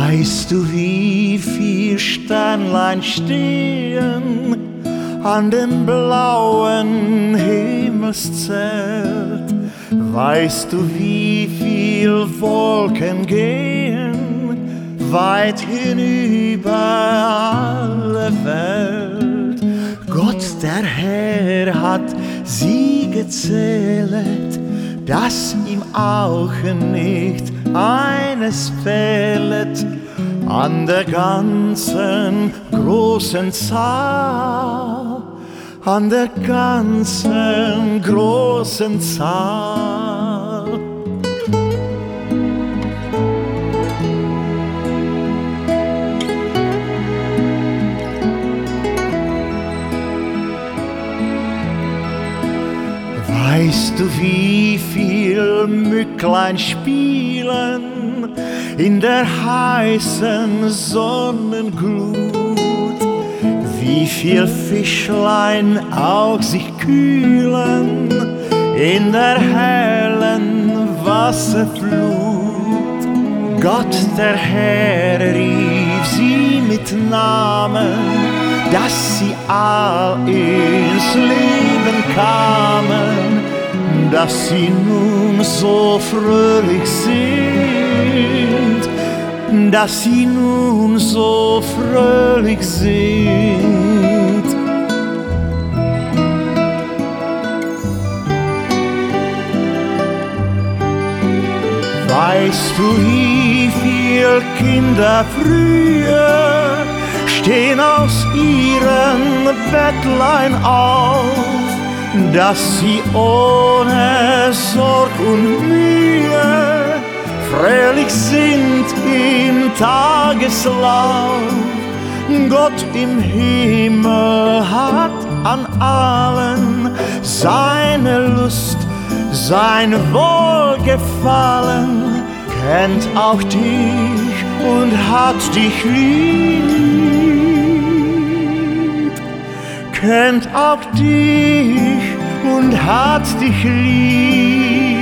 Weißt du, wie viel Sternlein stehen an dem blauen Himmelszelt? Weißt du, wie viel Wolken gehen weit hinüber alle Welt? Gott, der Herr, hat sie gezählet, dass ihm auch nicht eines fehlet an der ganzen großen Zahl, an der ganzen großen Zahl. Weißt du, wie viel Mücklein spielen in der heißen Sonnenglut? Wie viel Fischlein auch sich kühlen in der hellen Wasserflut? Gott, der Herr, rief sie mit Namen, dass sie all ins Leben kamen, dass sie nun so fröhlich sind, dass sie nun so fröhlich sind. Weißt du, wie viel Kinder früher stehen aus ihren Bettlein auf, dass sie ohne Sorg und Mühe fröhlich sind im Tageslauf. Gott im Himmel hat an allen seine Lust, sein Wohlgefallen, kennt auch dich und hat dich lieb, kennt auch dich und hat dich lieb.